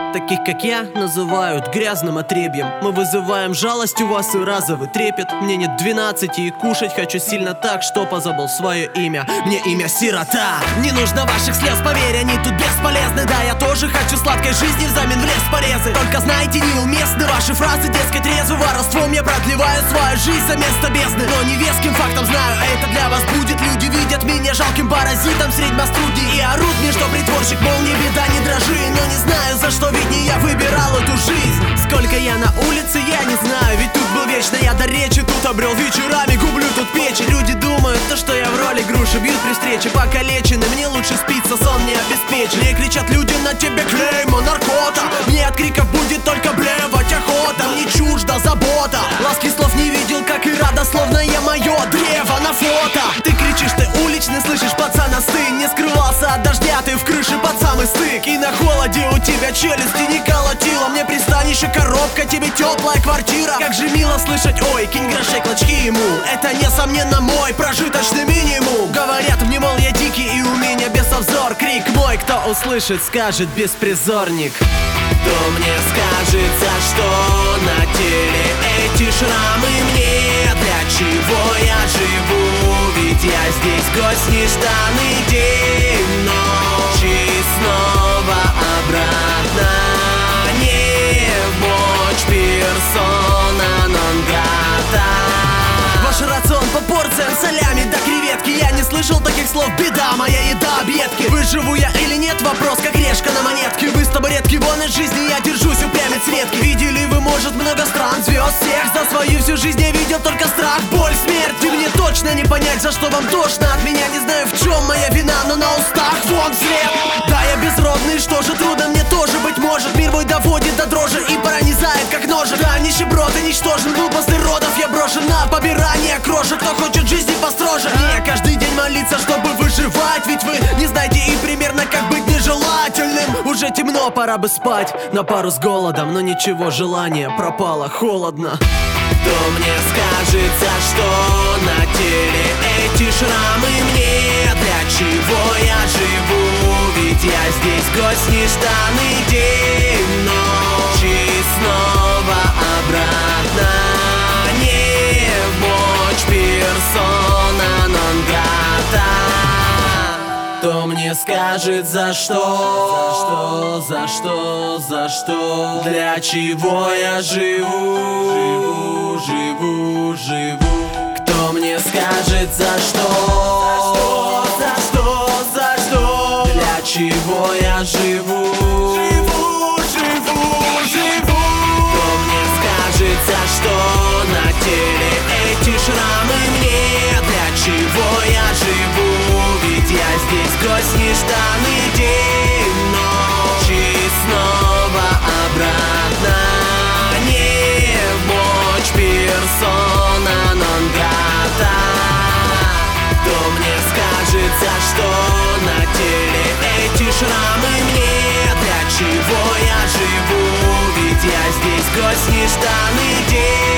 Таких как я называют грязным отребьем. Мы вызываем жалость у вас и разовый трепет. Мне нет 12 и кушать хочу сильно так, что позабыл свое имя. Мне имя сирота. Не нужно ваших слез, поверь, они тут бесполезны. Да, я тоже хочу сладкой жизни взамен в лес порезы. Только знаете, неуместны ваши фразы, дескать, резвым воровством я продлеваю свою жизнь за место бездны. Но не веским фактом знаю, а это для вас будет. Люди видят меня жалким паразитом средь маструди и орут мне, что притворщик, мол, не беда, не дрожи. Но не знаю, за что, ведь не я выбирал эту жизнь. Сколько я на улице, я не знаю, ведь тут был вечно я до речи. Тут обрел вечерами, гублю тут печи. Люди думают, то, что я в роли груши, бьют при встрече покалечены. Мне лучше спится, сон не обеспечен. Мне кричат люди на тебе клеймо, наркота. Мне от криков будет только блевать охота. Мне чужда забота. Ласки слов не видел, как и родословное мое древо на фото. Ты кричишь, ты уличный, слышишь, пацан, остынь. Не скрывался от дождя, ты в крыше под самый стык. И на холоде у тебя челюсти не колотила. Мне пристанище коробка, тебе теплая квартира. Как же мило слышать, ой, кинь грошей клочки ему. Это несомненно мой прожиточный минимум. Говорят мне, мол, я дикий и у меня бесовзор. Крик мой, кто услышит, скажет беспризорник. Кто мне скажет, за что на теле эти шрамы мне? Для чего я живу? Ведь я здесь гость нежданный день, ночь и снова обратно. Не в мочь, персона нон грата. Ваш рацион по порциям, солями до креветки. Я не слышал таких слов, беда, моя еда, объедки. Выживу я или нет, вопрос как решка на монетке. Вы с табуретки, вон из жизни я держусь, упрямец редкий. Видели вы, может, много стран, звезд всех. За свою всю жизнь я видел только страх, боль, смерть. И мне точно не понять, за что вам тошно от меня. Не знаю, в чем моя вина, но на устах вон след. Да, я безродный, что же трудно мне тоже, быть может. Мир мой доводит до дрожи и пронизает как ножик. Да, нищеброд и ничтожен был после родов. Я брошен на побирание крошек. Кто хочет жизни построже, мне каждый день молиться, чтобы выживать. Ведь вы не знаете и примерно как быть нежелательным. Уже темно, пора бы спать на пару с голодом. Но ничего, желание пропало, холодно. Кто мне скажет, за что на теле эти шрамы мне? Для чего я живу? Ведь я здесь гость нежданный день, ночь и снова обратно. Не в мочь, персона нон грата. Кто мне скажет, за что? За что? Для чего я живу? Живу. Кто мне скажет, за что? За что? Для чего я живу? Живу. Кто мне скажет, за что на теле эти шрамы мне? Для чего я живу? Ведь я здесь гость нежданный день, ночь и снова обратно. Не в мочь, персона нон грата. Кто мне скажет, за что на теле эти шрамы мне? Для чего я живу? Ведь я здесь гость нежданный день.